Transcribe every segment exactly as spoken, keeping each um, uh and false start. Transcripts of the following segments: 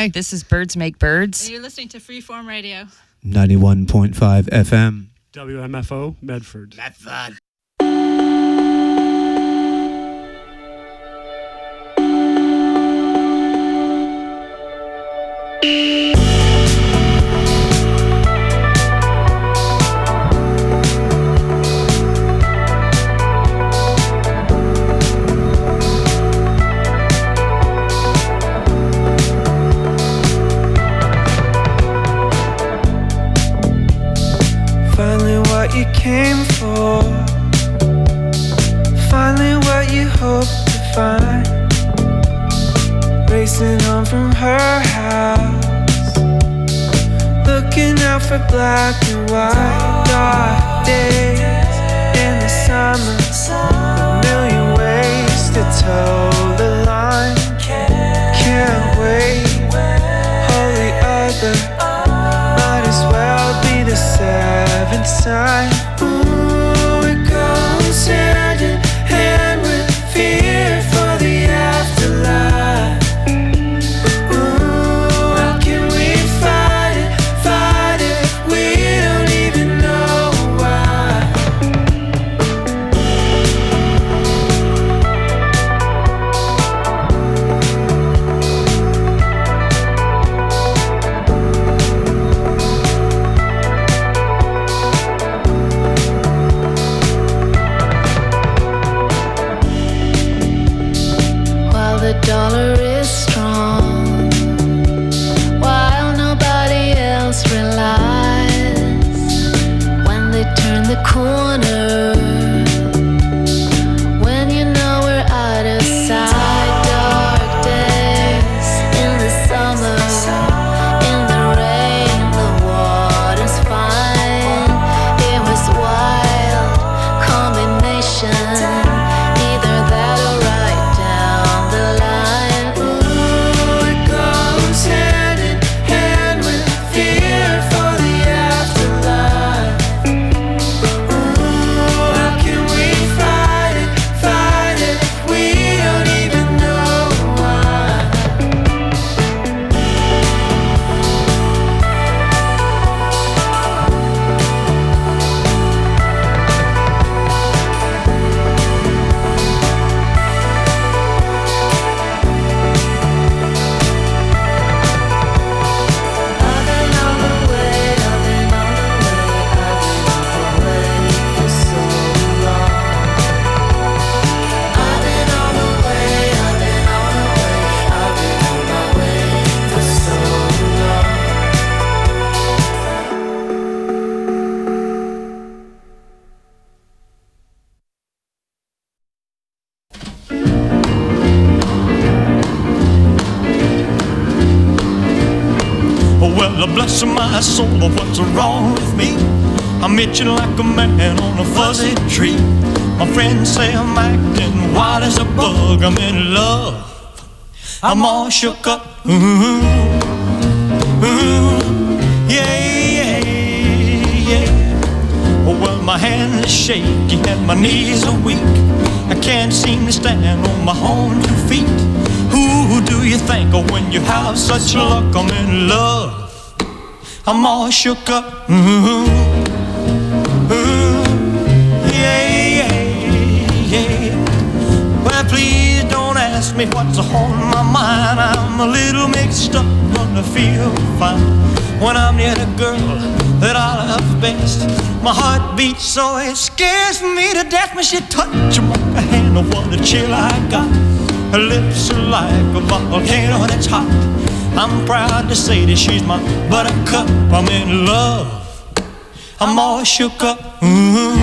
Friday. This is Birds Make Birds. And you're listening to Freeform Radio. ninety-one point five F M. W M F O, Medford. Medford. You came for, finally what you hoped to find. Racing home from her house, looking out for black and white. Dark days in the summer, a million ways to toe the line. Can't wait, holy other, might as well be the seventh sign. Ooh, it goes hand in hand with fear for the afterlife. Ooh, how can we fight it, fight it if we don't even know why? The dollar is strong, while nobody else relies. When they turn the corner, when you know we're out of sight. Dark days in the summer, in the rain, the water's fine. It was wild combination. Bless my soul, what's wrong with me? I'm itching like a man on a fuzzy tree. My friends say I'm acting wild as a bug. I'm in love, I'm all shook up. Ooh, ooh, yeah, yeah, yeah. Oh, well, my hands are shaky and my knees are weak. I can't seem to stand on my own two feet. Who do you think of when you have such luck? I'm in love, I'm all shook up. Ooh, ooh, yeah, yeah, yeah. Well, please don't ask me what's on my mind. I'm a little mixed up, but I feel fine when I'm near the girl that I love best. My heart beats so it scares me to death when she touches my hand. Oh, what a chill I got. Her lips are like a volcano that's hot. I'm proud to say that she's my buttercup. I'm in love, I'm all shook up. Ooh,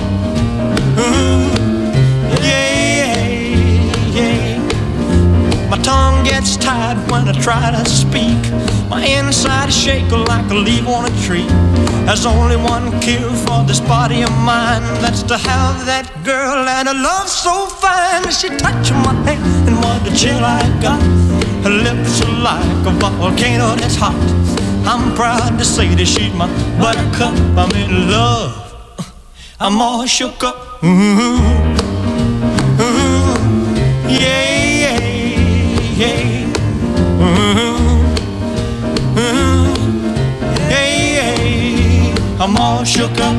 ooh, yeah, yeah. My tongue gets tied when I try to speak. My inside is shaking like a leaf on a tree. There's only one cure for this body of mine. That's to have that girl and a love so fine. She touched my hand and what a chill I got. Her lips are like a volcano that's hot. I'm proud to say that she's my buttercup. I'm in love, I'm all shook up. Ooh, ooh, yeah, yeah, yeah. Ooh, I'm all shook up.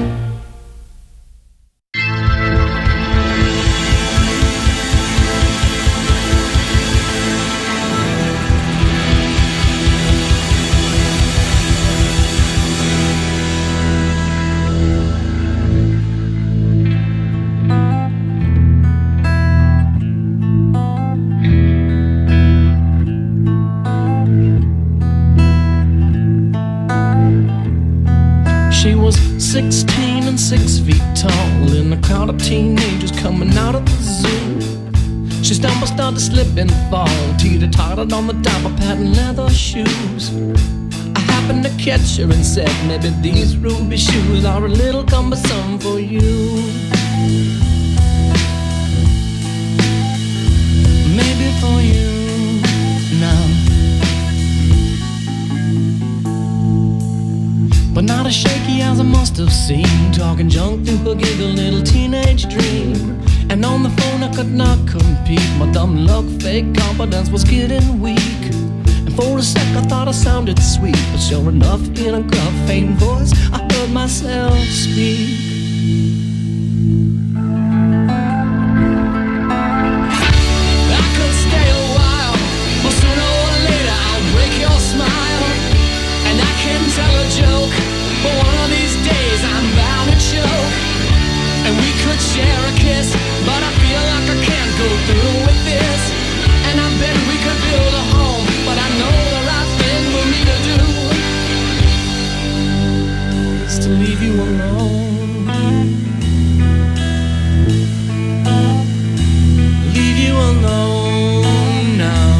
She was sixteen and six feet tall in a crowd of teenagers coming out of the zoo. She stumbled, started to slip and fall, teeter-tottered on the top of patent leather shoes. I happened to catch her and said, maybe these ruby shoes are a little cumbersome for you. Maybe for you now, but not as shaky as I must have seemed, talking junk to her giggle little teenage dream. And on the phone I could not compete, my dumb luck, fake confidence was getting weak. And for a sec I thought I sounded sweet, but sure enough in a gruff, faint voice I heard myself speak. I could stay a while, but sooner or later I'll break your smile. And I can tell a joke, but one of these days I'm bound to choke. And we could share a kiss, but I feel like I can't go through with this. And I bet we could build a home, but I know the right thing for me to do is to leave you alone. Leave you alone now.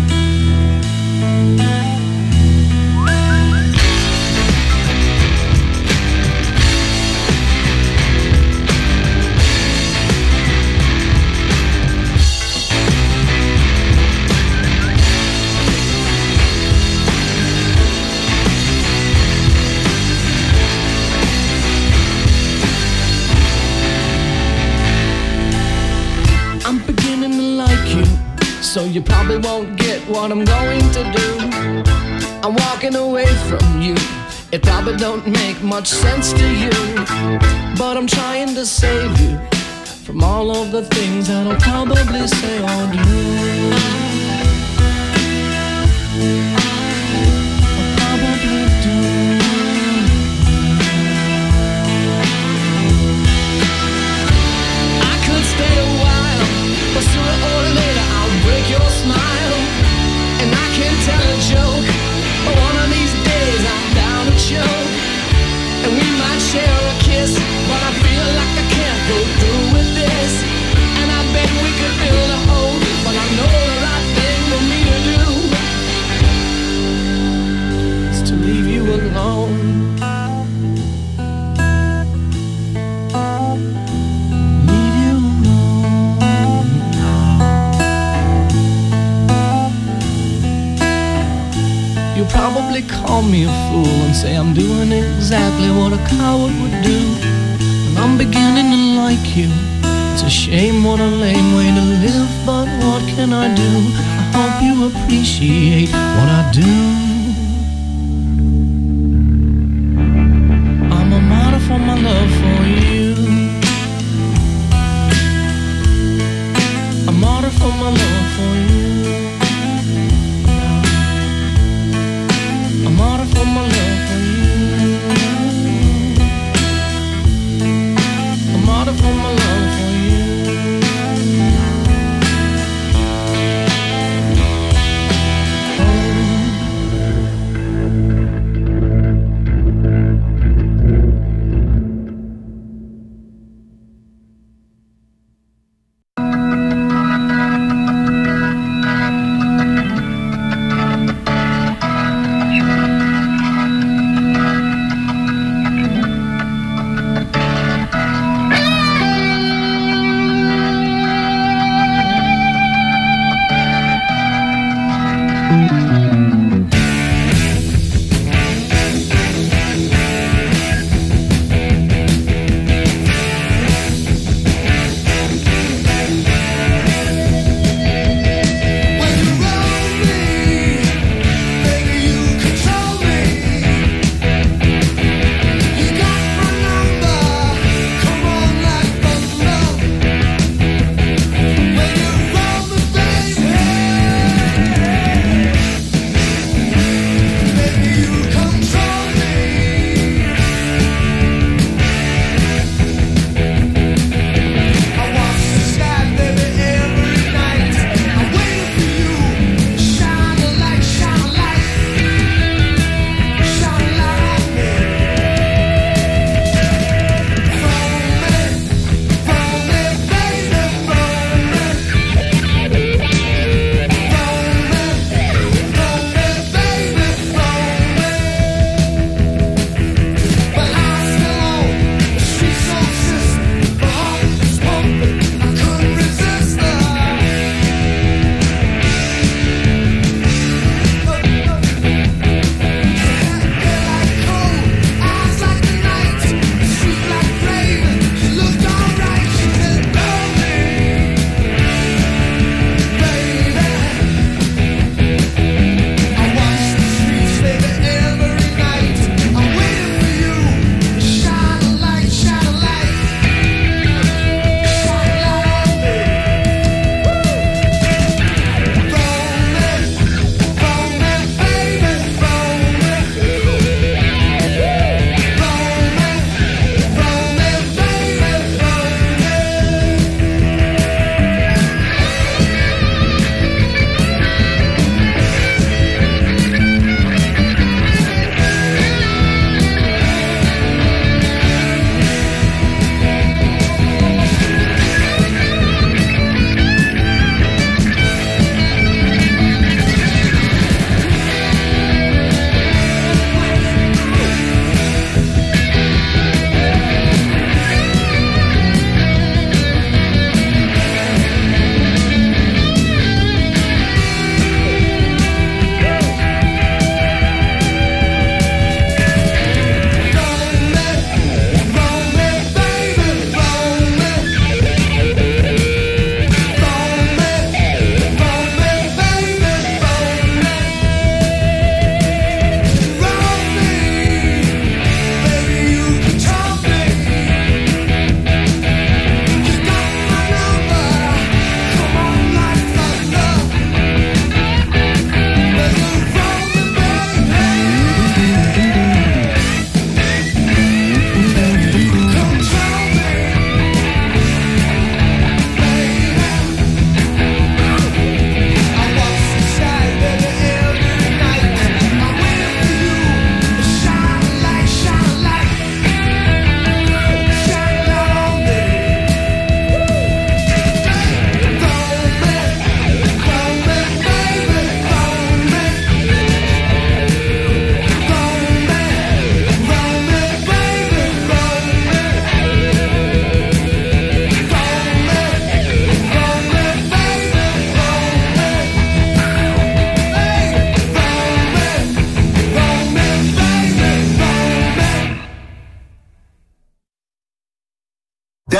So you probably won't get what I'm going to do. I'm walking away from you. It probably don't make much sense to you, but I'm trying to save you from all of the things that I'll probably say or do. I'll probably do. I could stay a while, but sooner or later I'll break your smile. And I can tell a joke, but one of these days I'm down to choke. And we might share a kiss, but I feel like I can't go through with this. And I bet we could build a home, but I know the right thing for me to do is to leave you alone. You'll probably call me a fool and say I'm doing exactly what a coward would do. And I'm beginning to like you. It's a shame, what a lame way to live, but what can I do? I hope you appreciate what I do. I'm a martyr for my love for you. A martyr for my love for you. A martyr for my love for you. A martyr for my love for you. Oh.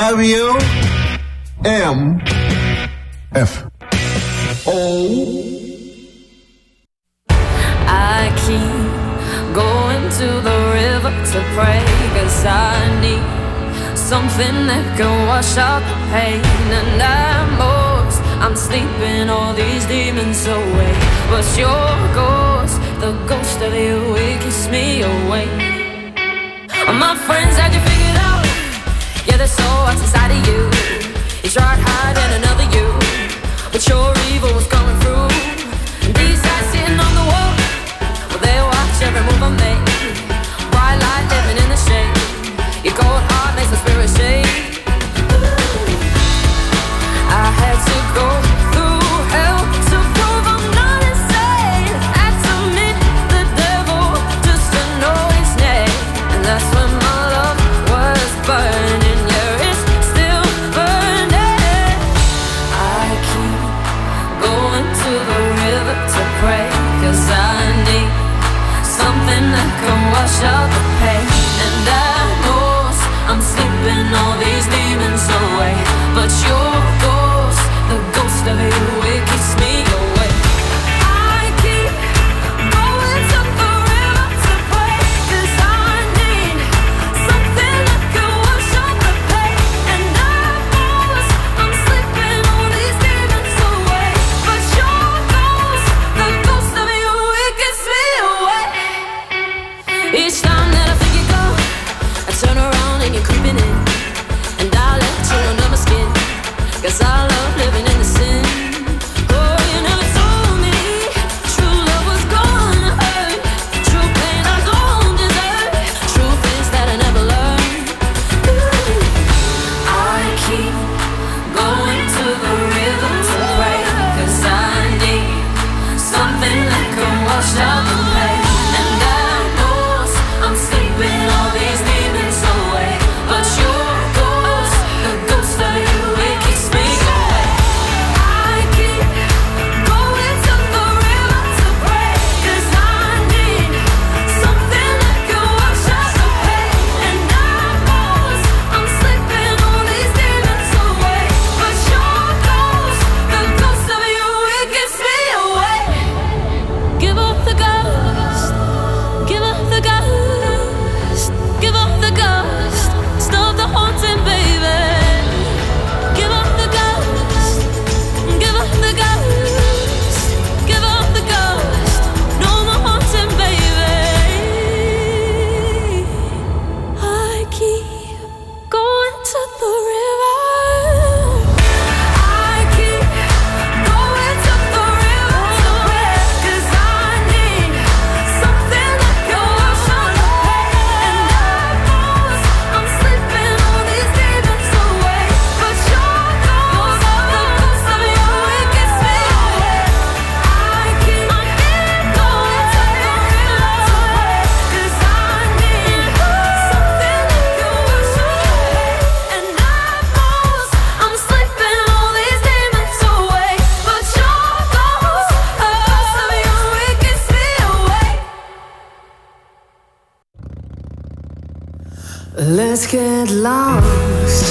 W M F O. I keep going to the river to pray, 'cause I need something that can wash out the pain. And I'm lost, I'm sleeping all these demons away. But your ghost, the ghost of you, it keeps me awake. My friends had you figured out, yeah, there's so what's inside of you. You tried hiding another you, but your evil was coming through. And these eyes sitting on the wall, well, they watch every move I make. Bright light living in the shade, your cold heart makes my spirit shake. I had to go through hell to prove I'm not insane. Had to meet the devil just to know his name. And that's when my love was burning. Yeah, it's still burning. I keep going to the river to pray, 'cause I need something that can wash out the pain. And I know I'm sleeping all these demons away, but your ghost, the ghost of you, it keeps me awake. I keep going to the river to pray, 'cause I need something that can wash out the pain. And I know I'm sleeping all these demons away, but your ghost, the ghost of you, it keeps me awake. Each time that I think you go, I turn around and you're creeping in, and I let you under my skin, 'cause I love living in the sin. Oh, you never told me true love was gonna hurt, true pain I don't deserve, true things that I never learned. Ooh. I keep going to the river to pray, 'cause I need something that can wash out the pain. And I know I'm sleeping all these demons away, but your ghost, the ghost of you, it keeps me awake. I keep going to the river to pray, 'cause I need something that can wash out the pain. And I know I'm sleeping all these demons away, but your ghost, the ghost of you, it keeps me awake. Give up the ghost, give up the ghost, give up the ghost, stop the haunting, baby. Give up the ghost, give up the ghost, give up the ghost, no more haunting, baby. I keep going to the river. I keep going to the river to pray, 'cause I need something that can wash out the pain. And I know I'm sleeping all these demons away, but your ghost, the ghost of you, it gets me away. I keep going to the river to pray, 'cause I need something that can wash out the pain. And I know I'm sleeping all these demons away, but your ghost, the ghost of you, it gets me away. Let's get lost.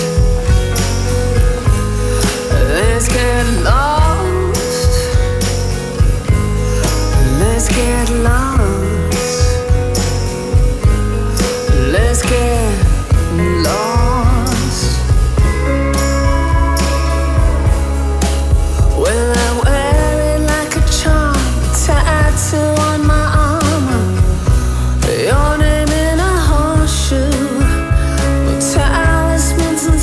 Let's get lost. Let's get lost. Let's get lost. Well, I wear it like a charm, tattoo on my armor, your name in a horseshoe, with talismans and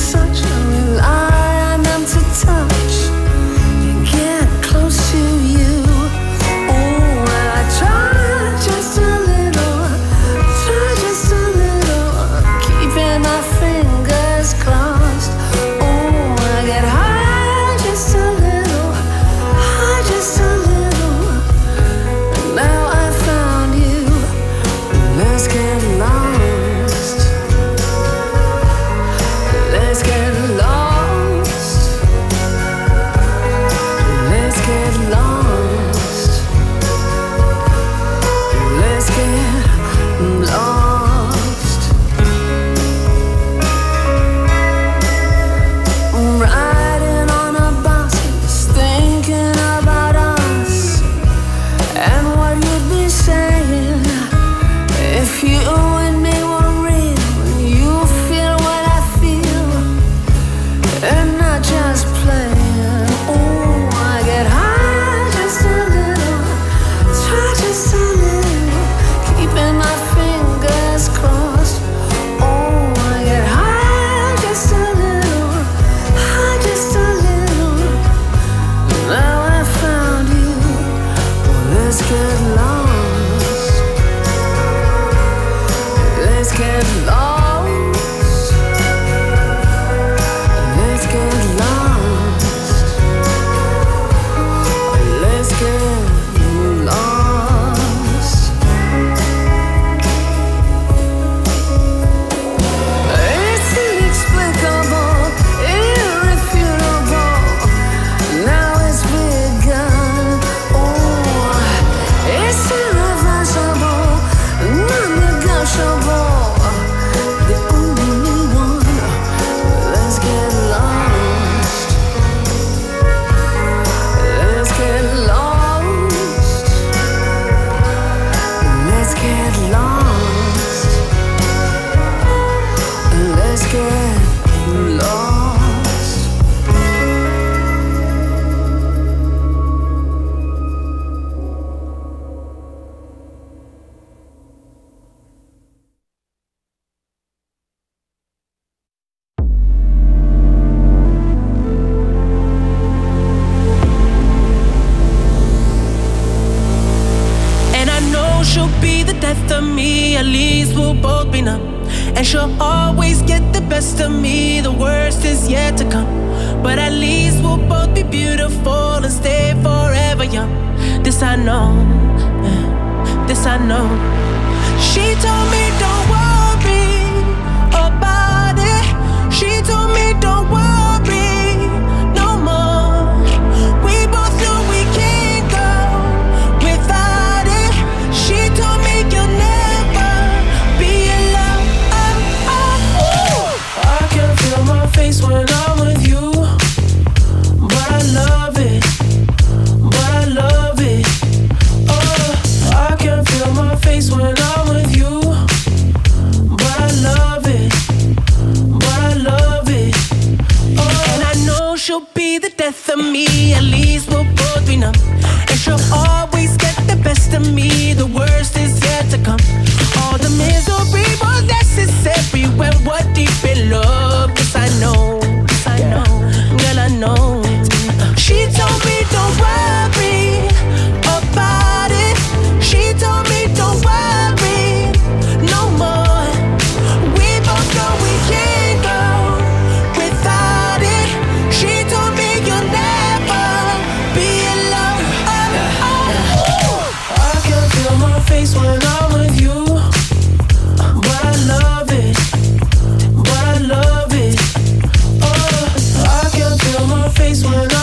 yet to come. But at least we'll both be beautiful and stay forever young. This I know, yeah, this I know. She told me don't worry about it. She told me don't worry no more. We both know we can't go without it. She told me you'll never be alone. Oh, oh, oh. I can feel my face when I'm with you, but I love it, but I love it. Oh, I can feel my face when I'm with you, but I love it, but I love it. Oh, and I know she'll be the death of me. At least we'll both be numb, and she'll always get the best of me. The worst is yet to come. All the misery was necessary when we're deep in love. Yes, I know, yes, I know, girl, I know. She told me don't worry about it. She told me don't worry no more. We both know we can't go without it. She told me you'll never be alone. Oh, oh, oh. I can feel my face when I'm with you, but I love it, but I love it. Oh, I can feel my face when I'm with you,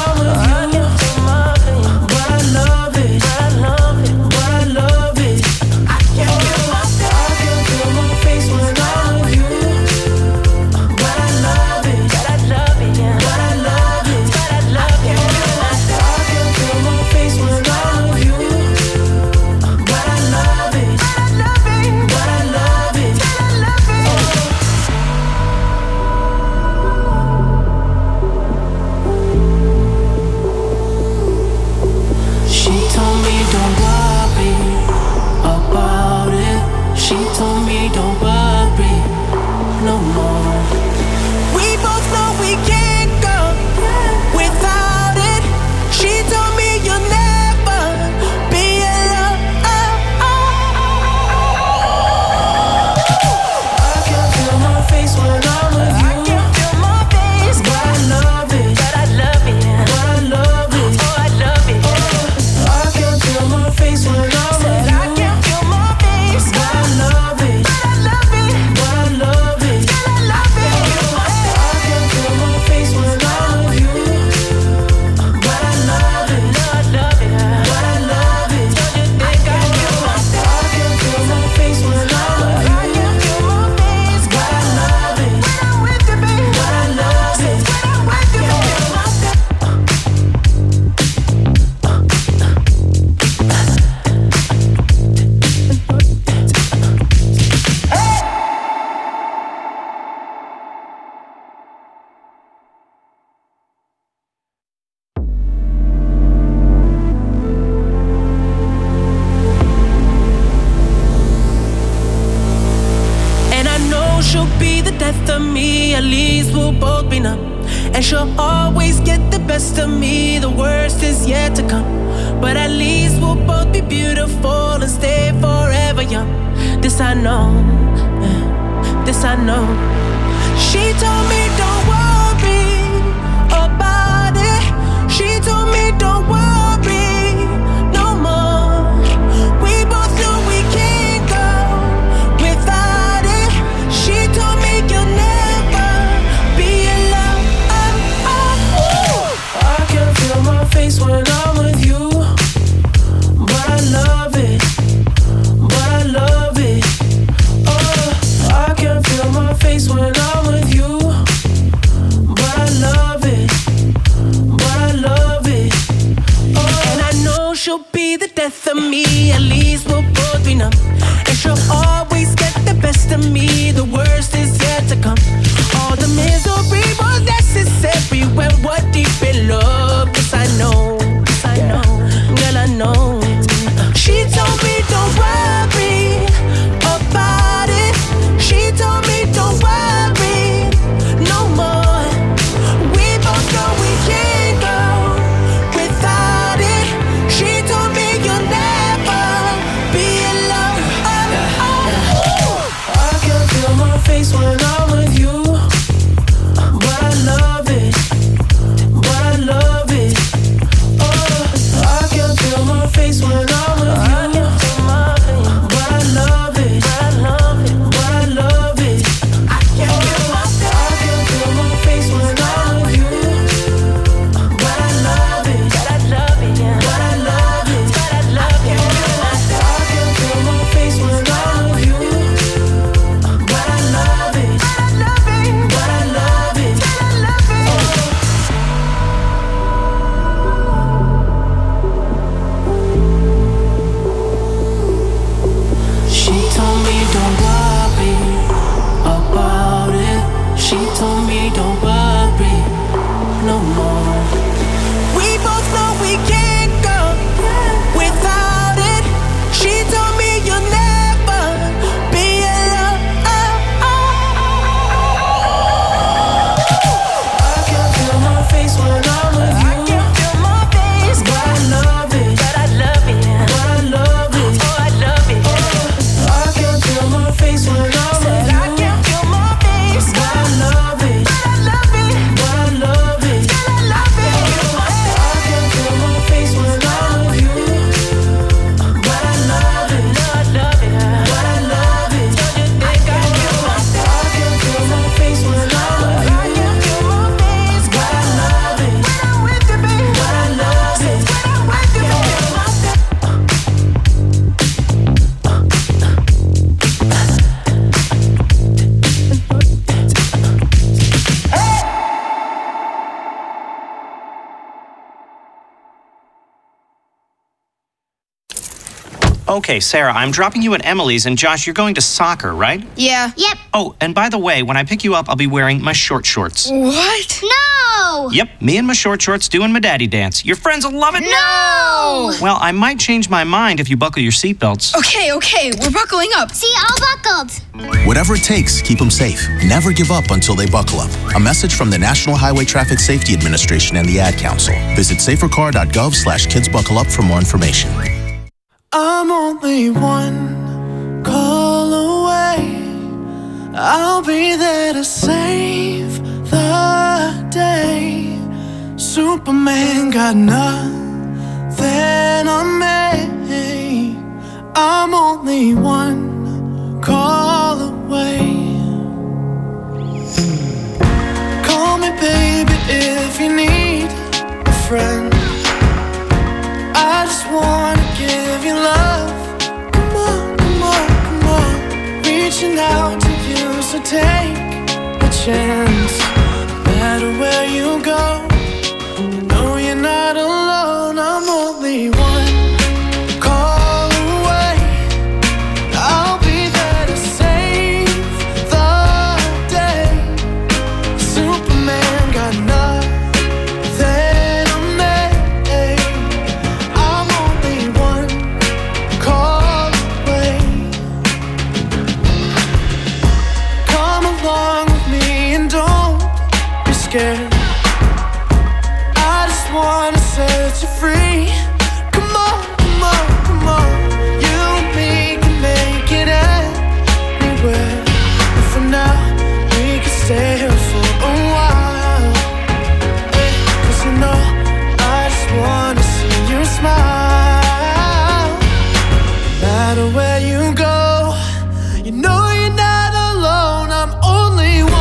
but I love it, but I love it, but I love it. I can feel my I can feel my face when I'm with you, but I love it, but I love it, yeah. But I love it, but I love it. I can feel my face when I'm with you, but I love it, but I love it, but I love it, but I love it. She told me don't worry about it. She told me don't worry no more. We both know we can't go without it. She told me you'll never be alone. I can feel my face when I'm with you. I can feel my face, but I love it, but I love it, yeah. But I love it, oh I love it. I can feel my face when I'm with you. I can feel my face, but I love it, but I love it, but I love it, but I love it. I can feel my face when I'm with you, but I love it, but I love it, but I love it. Don't you think I feel my I can feel my face when I'm with you. I can feel my face, but I love it when I'm with you, baby. But I love it when I'm with you, baby. And I know she'll be the death of me. At least we'll both be numb, and she'll always get the best of me. The worst is yet to come. But at least we'll both be beautiful and stay forever young. This I know, yeah, this I know. She told me don't worry about it. She told me don't worry no more. We both know we can't go without it. She told me you'll never be alone. Oh, oh, oh. I can feel my face when I'm with you, but I love it, but I love it. Oh, I can feel my face when I'm with you, but I love it, but I love it. Oh, and I know she'll be the death of me. At least we'll both be numb, and she'll always get the best of me. The worst is yet to come. All the misery was necessary when we're deep in love. Yes, I know, yes, I know, girl, I know. She told me don't worry about it. She told me don't worry no more. We both know we can't go without it. She told me you'll never Okay, Sarah, I'm dropping you at Emily's, and Josh, you're going to soccer, right? Yeah. Yep. Oh, and by the way, when I pick you up, I'll be wearing my short shorts. What? No! Yep, me and my short shorts doing my daddy dance. Your friends will love it. No! Well, I might change my mind if you buckle your seatbelts. Okay, okay, we're buckling up. See, all buckled. Whatever it takes, keep them safe. Never give up until they buckle up. A message from the National Highway Traffic Safety Administration and the Ad Council. Visit safercar.gov slash kidsbuckleup for more information. I'm only one call away. I'll be there to save the day. Superman got nothing on me. I'm only one call away. Call me baby if you need a friend. I just wanna give you love. Come on, come on, come on. Reaching out to you, so take a chance. No matter where you go, you know you're not alone. I'm only one call away. I'll be there to save the day. Superman got nothing. I just wanna set you free. Come on, come on, come on. You and me can make it anywhere. And for now, we can stay here for a while. Hey, 'cause you know, I just wanna see you smile. No matter where you go, you know you're not alone. I'm only one.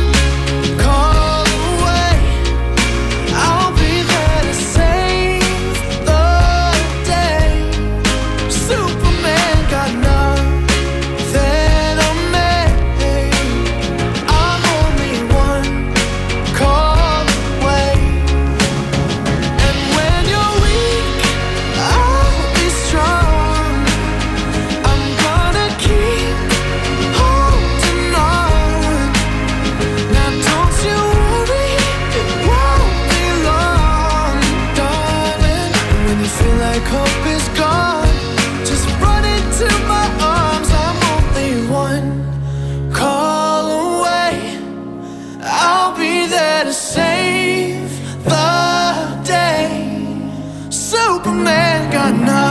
Hope is gone. Just run into my arms. I'm only one call away. I'll be there to save the day. Superman got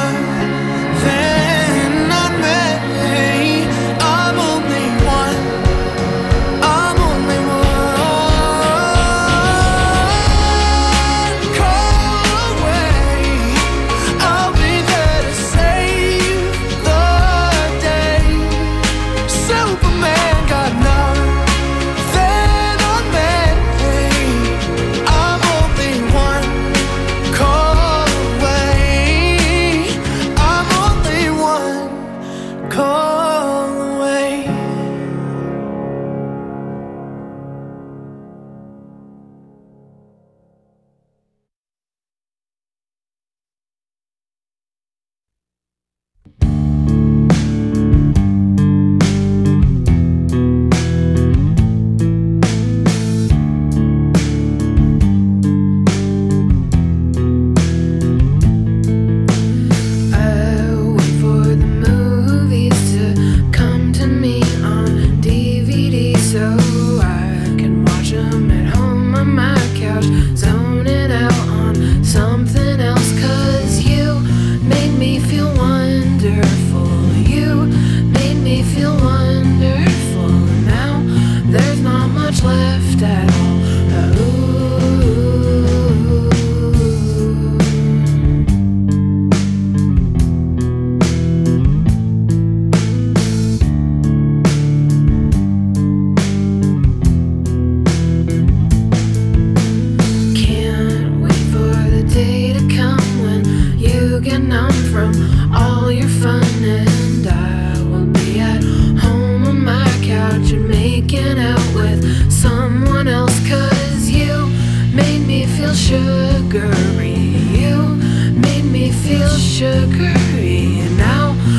nothing on me. I'm only one. I'm only one call away. I'll be there to save the day. Superman got nothing on me. I'm only one call away. I'm only one call away. I'll wait for the movies to come to me on D V D so I can watch them at home on my couch, zoning out on something else. 'Cause you made me feel wonderful. You made me feel wonderful. Now there's not much left at all. Ooh. Can't wait for the day to come when you get numb from all your fun, and I will be at home on my couch and making out with someone else. 'Cause you made me feel sugary. You made me feel sugary. And now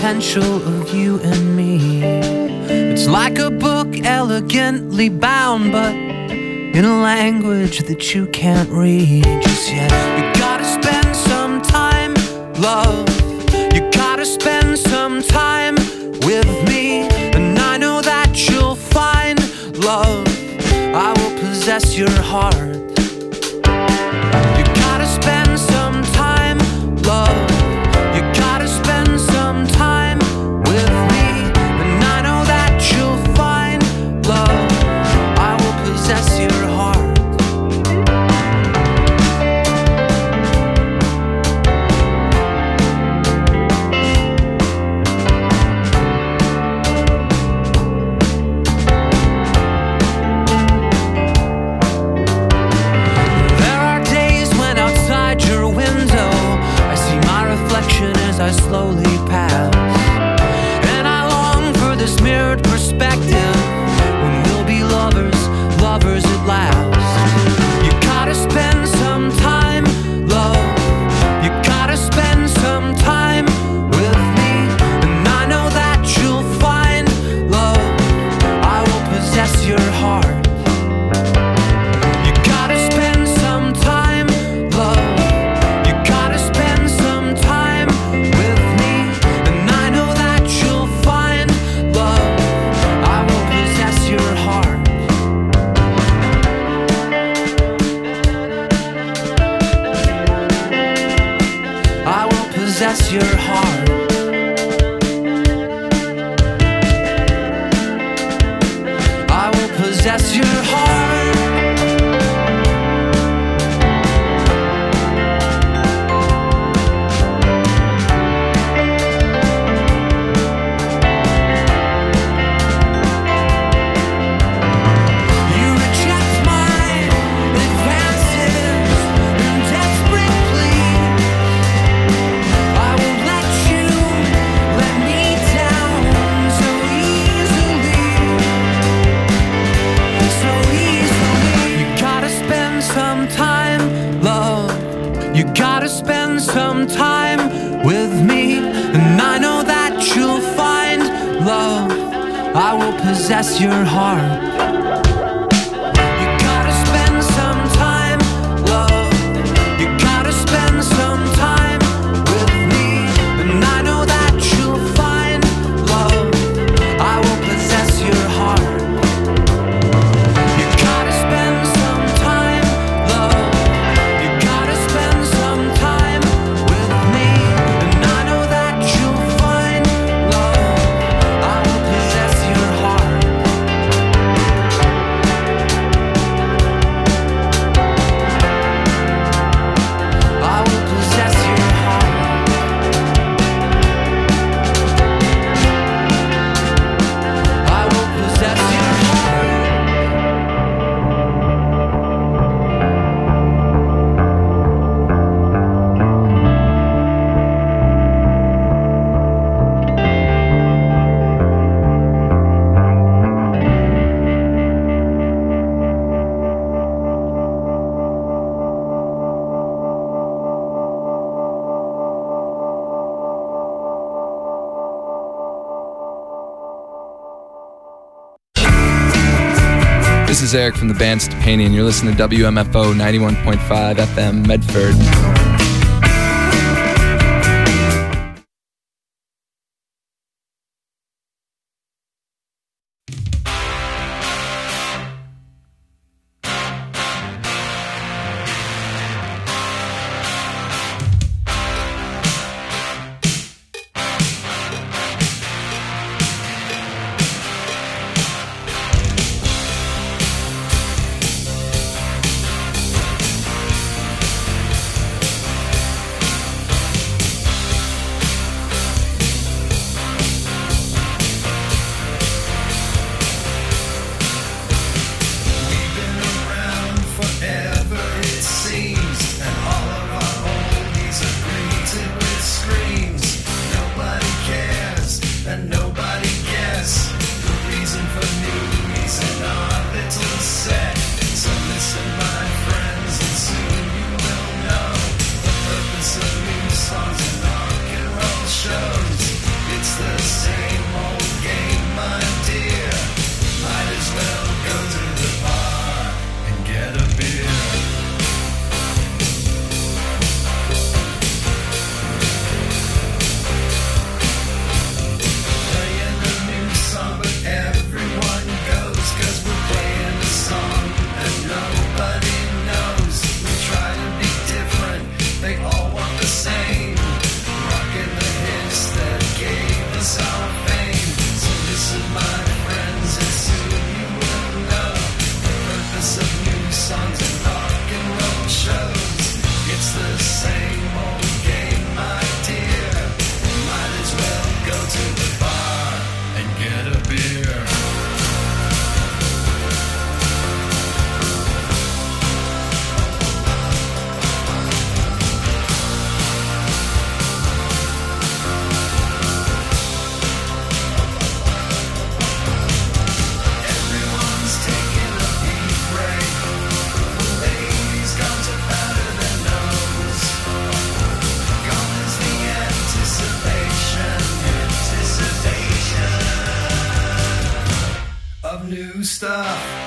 potential of you and me. It's like a book elegantly bound, but in a language that you can't read just yet. You gotta spend some time, love. You gotta spend some time with me, and I know that you'll find love. I will possess your heart. You gotta spend some time, love. You gotta spend some time with me, and I know that you'll find love. I will possess your heart. I slowly pass, and I long for this mirrored perspective when we'll be lovers, lovers at last. You gotta spend some time, love. You gotta spend some time with me, and I know that you'll find love. I will possess your heart. You gotta spend some time, love. You gotta spend some time with me, and I know that you'll find love. I will possess your heart. I will possess your heart. I will possess your heart. You gotta spend some time with me, and I know that you'll find love. I will possess your heart. You gotta spend some time, love. You gotta spend some time with me, and I know that you'll find love. I will possess your heart. You gotta spend some time, love. You gotta spend some time with me, and I know that you'll find love. I will possess your heart. I will possess your heart. I will possess your heart. This is Eric from the band Stepani, and you're listening to W M F O ninety-one point five F M Medford. stuff.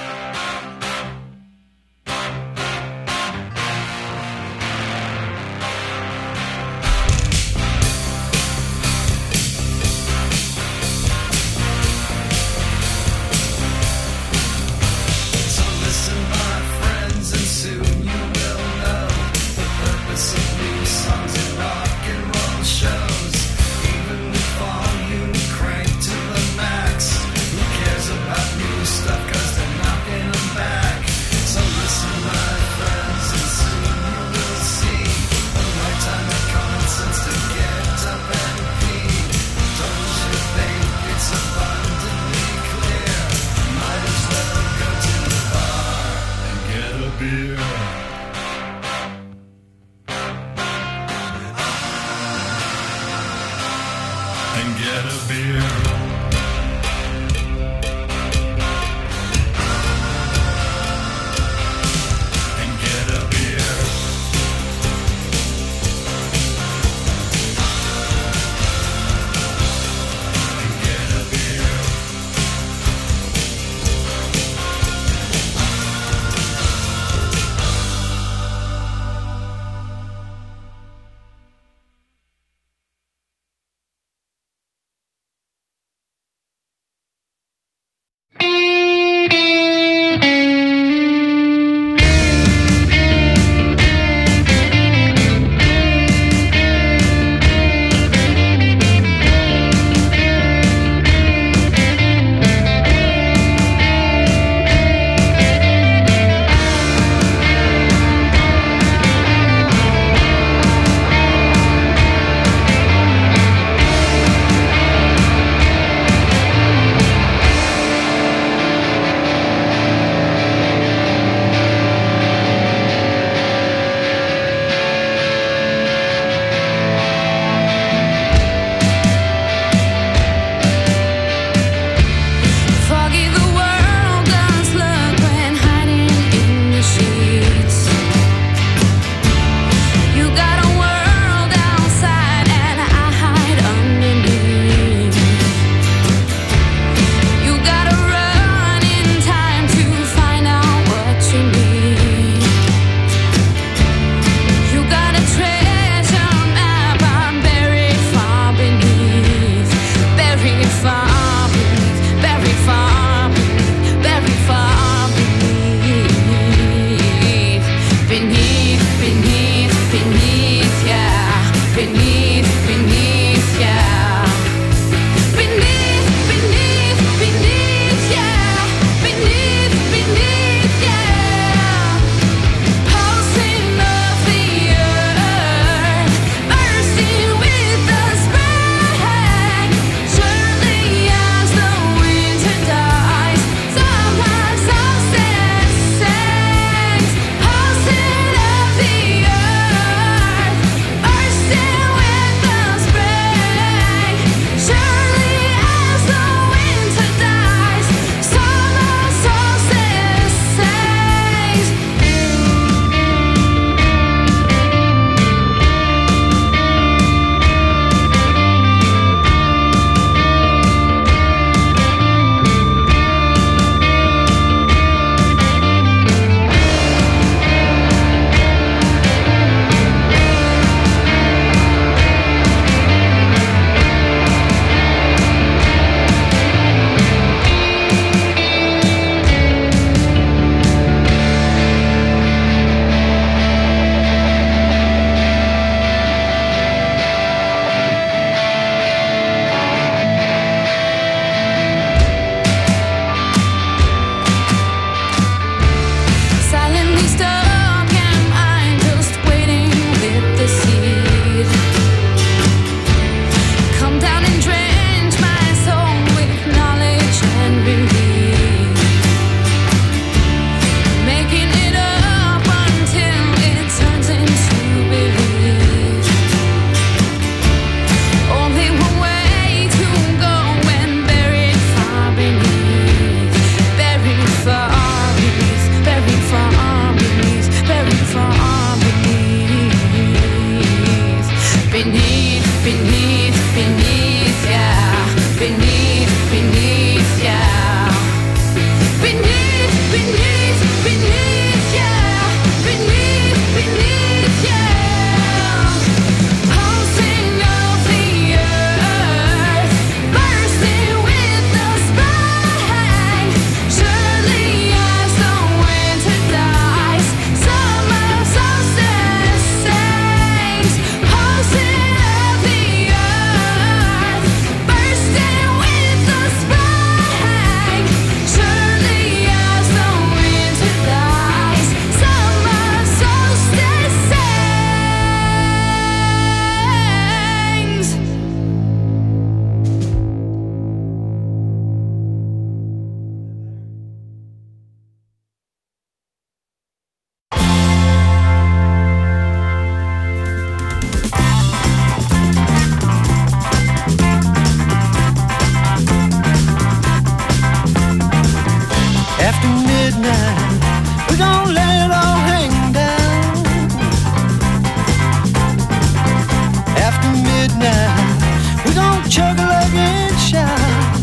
chug-a-lug and shout.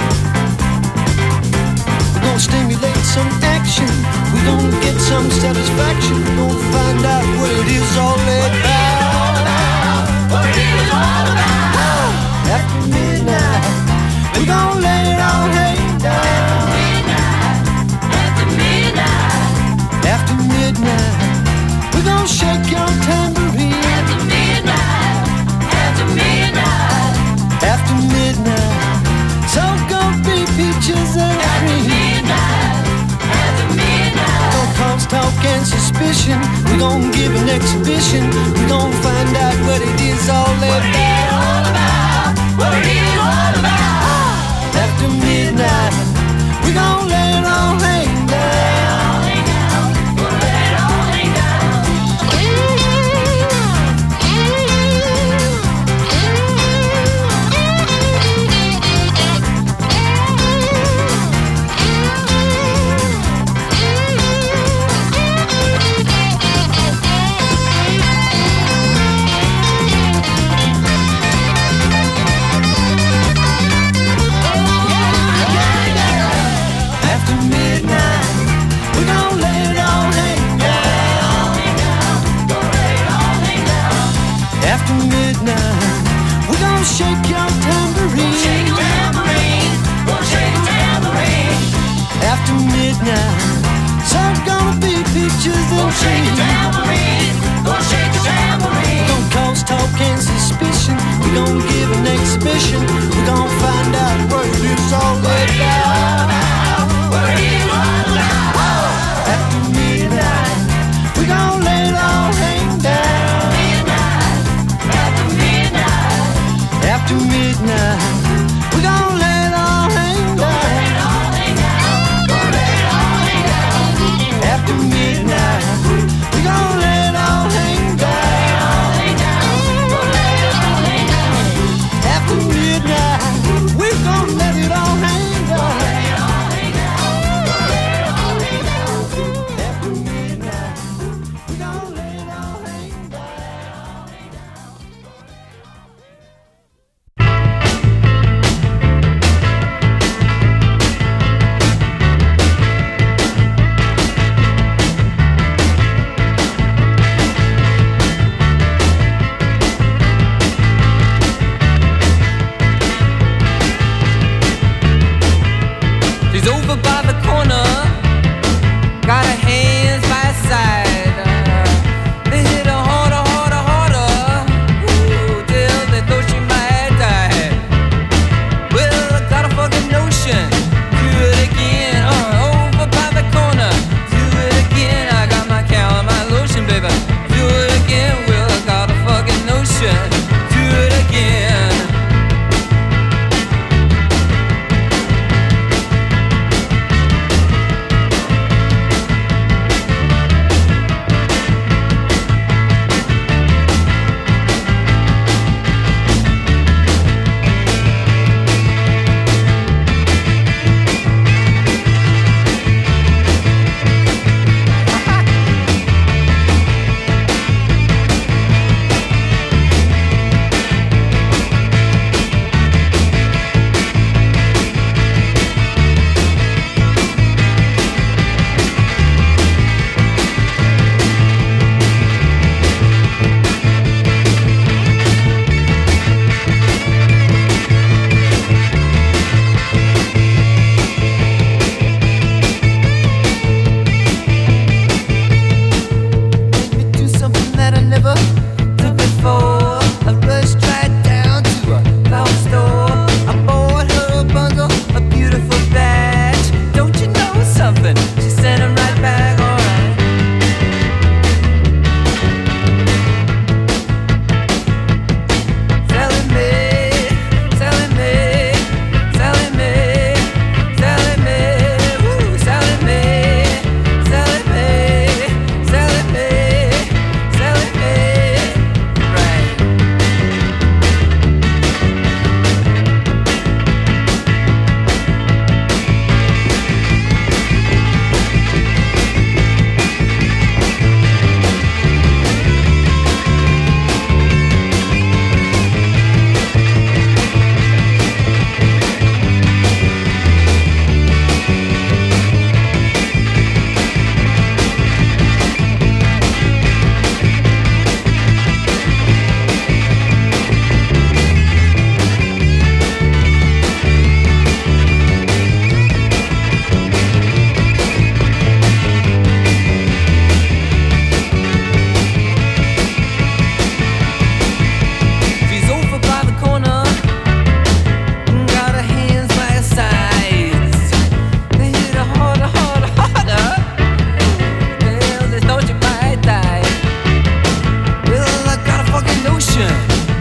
We're gonna stimulate some action. We're gonna get some satisfaction. We're gonna find out what it is all about. What it is all about. After midnight, we're gonna lay it all hang down. After midnight, after midnight, we're gonna shake your tambourine. After midnight, after midnight, after midnight, it's all gonna be peaches and cream. Midnight, after midnight, no cause, talk and suspicion. We're gonna give an exhibition. We're gonna find out what it is all about. What it is all about. After midnight, we're gonna lay it all hang down. We'll lay it all hang down. After midnight, we're gonna lay it all hang down. After midnight, we're gonna shake your tambourine. Shake a tambourine, we'll shake a tambourine. After midnight, it's all gonna be peaches and cream. Shake a tambourine, we'll shake a tambourine. We're gonna cause talk and suspicion. We're gonna give an exhibition. We're gonna find out what it is all about.